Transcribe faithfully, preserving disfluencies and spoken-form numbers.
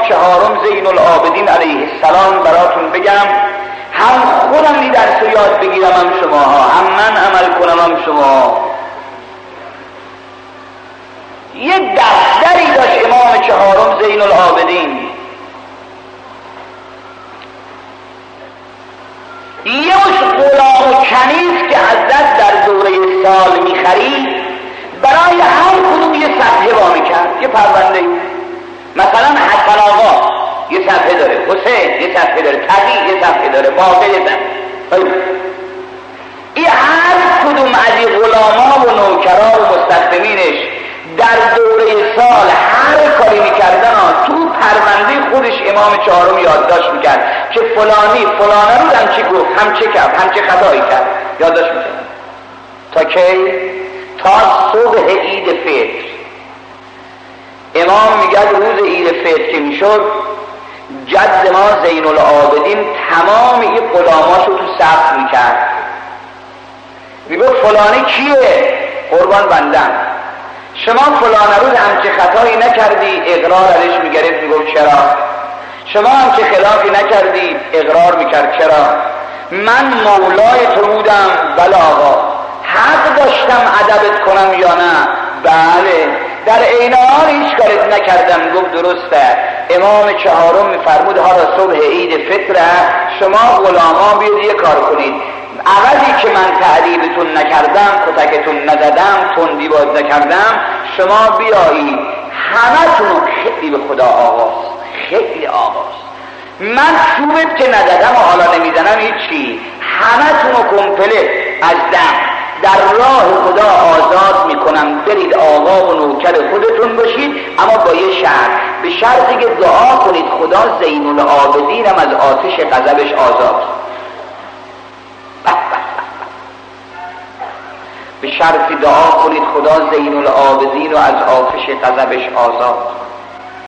چهارم زین العابدین علیه السلام براتون بگم، هم خودم این درس رو یاد بگیرم هم شما ها، هم من عمل کنم هم شما. یه دفتری داشت امام چهارم زین العابدین، یه مش غلام و کنیز که حضرت در دوره سال میخرید برای هر کدوم یه صفحه وامی کرد، یه پرونده. مثلا حسن آقا یه صفحه داره، حسین یه صفحه داره، تقی یه صفحه داره، باقی یه صفحه. این هر کدوم از این غلاما و نوکرا و مستخدمینش در دوره سال هر کاری میکردن تو پرونده خودش امام چهارم یادداشت میکرد که فلانی فلانه رو هم چی گفت، هم چه کرد، هم چه خطایی کرد، یادداشت میکرد. تا کی؟ تا صبح عید فطر. امام میگه روز عید فطر که میشد جد ما زین العابدین تمام این غلاماشو تو صف میکرد، میگه فلانی کیه؟ قربان بندم. شما فلان روز همچه خطایی نکردی؟ اقرار ازش میگرفت میگفت چرا؟ شما همچه خلافی نکردی؟ اقرار میکرد چرا؟ من مولای تو بودم؟ بله آقا. حق داشتم ادبت کنم یا نه؟ بله. در عین حال هیچ کارت نکردم؟ گفت درسته. امام چهارم میفرمود حالا صبح عید فطر شما غلامان بیاید یه کار کنید، عوضی که من تعذیبتون نکردم، کتکتون نزدم، تندی باز نکردم، شما بیایید همتونو خیلی به خدا آواز، خیلی آواز، من چوبت که نزدم و حالا نمیزنم هیچی، همتونو کمپله از دم در راه خدا آزاد میکنم، برید آقا و نوکر خودتون باشید، اما با یه شرط، به شرطی که دعا کنید خدا زین العابدینم از آتش غضبش آزاد، به شرطی دعا کنید خدا زین العابدین رو از آتش غضبش آزاد.